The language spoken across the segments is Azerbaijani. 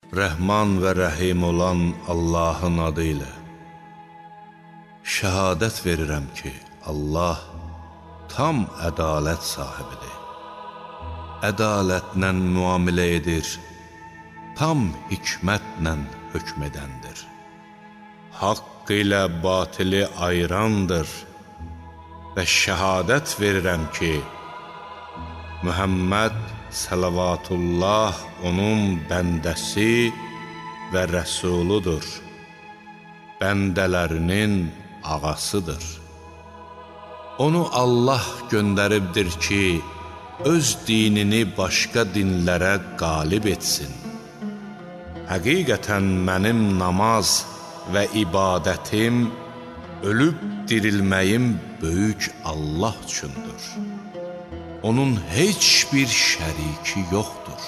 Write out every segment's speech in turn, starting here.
Rəhman və Rəhim olan Allahın adı ilə şəhadət verirəm ki, Allah tam ədalət sahibidir. Ədalətlə müamilə edir, tam hikmətlə hökm edəndir. Haqq ilə batili ayırandır və şəhadət verirəm ki, Muhammed salavatullah onun bəndəsi və rəsuludur, bəndələrinin ağasıdır. Onu Allah göndəribdir ki, öz dinini başqa dinlərə qalib etsin. Həqiqətən mənim namaz və ibadətim, ölüb dirilməyim böyük Allah üçündür. Onun heç bir şəriki yoxdur.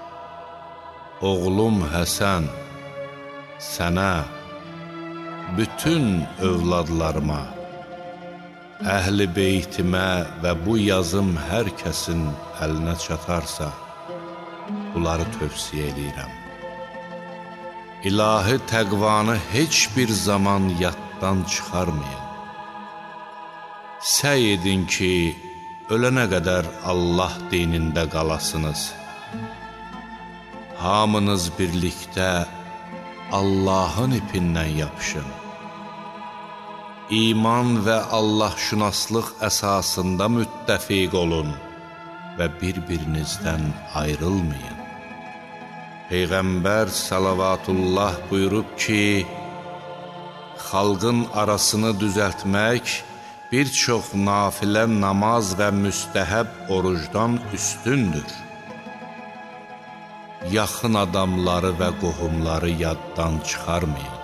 Oğlum Həsən, sənə, bütün övladlarıma, əhl-i beytimə və bu yazım hər kəsin əlinə çatarsa, bunları tövsiyə edirəm. İlahi təqvanı heç bir zaman yaddan çıxarmayın. Səy edin ki, ölənə qədər Allah dinində qalasınız. Hamınız birlikdə Allahın ipindən yapışın. İman və Allahşünaslıq əsasında müttəfiq olun və bir-birinizdən ayrılmayın. Peyğəmbər salavatullah buyurub ki, xalqın arasını düzəltmək bir çox nafilə namaz və müstəhəb orucdan üstündür. Yaxın adamları və qohumları yaddan çıxarmayın.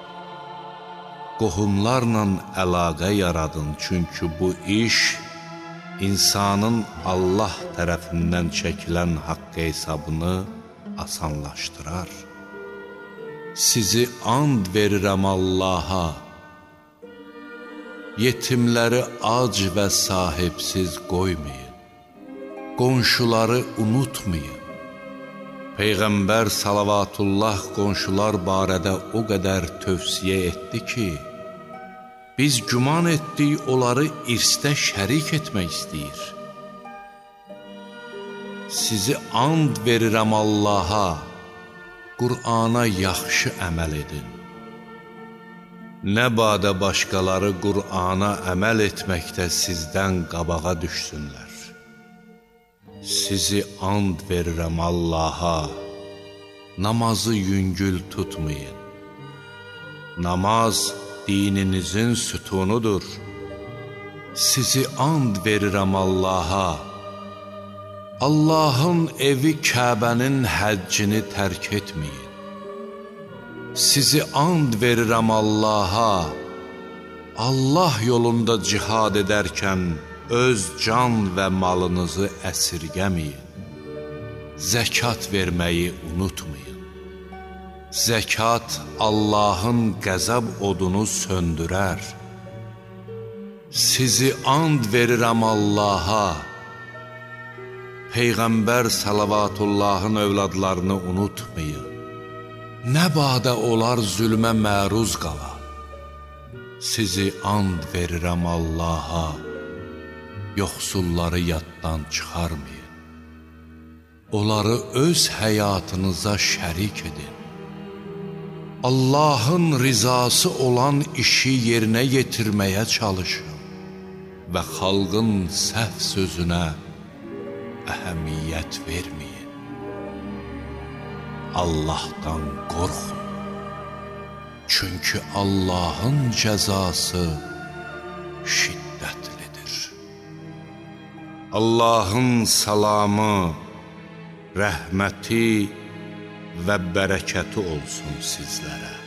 Qohumlarla əlaqə yaradın, çünki bu iş insanın Allah tərəfindən çəkilən haqq hesabını asanlaşdırar. Sizi and verirəm Allaha, yetimləri ac və sahibsiz qoymayın, qonşuları unutmayın. Peyğəmbər salavatullah qonşular barədə o qədər tövsiyə etdi ki, biz güman etdik onları irsdə şərik etmək istəyir. Sizi and verirəm Allaha, Qur'ana yaxşı əməl edin. Nə badə başqaları Qur'ana əməl etməkdə sizdən qabağa düşsünlər. Sizi and verirəm Allaha, namazı yüngül tutmayın. Namaz dininizin sütunudur. Sizi and verirəm Allaha, Allahın evi Kəbənin həccini tərk etməyin. Sizi and verirəm Allaha, Allah yolunda cihad edərkən öz can və malınızı əsirgəməyin. Zəkat verməyi unutmayın. Zəkat Allahın qəzəb odunu söndürər. Sizi and verirəm Allaha, Peyğəmbər salavatullahın övladlarını unutmayın. Nə badə olar zülmə məruz qala. Sizi and verirəm Allaha, yoxsulları yaddan çıxarmayın. Onları öz həyatınıza şərik edin. Allahın rizası olan işi yerinə yetirməyə çalışın və xalqın səhv sözünə əhəmiyyət verməyin. Allahdan qorxun, çünki Allahın cəzası şiddətlidir. Allahın salamı, rəhməti və bərəkəti olsun sizlərə.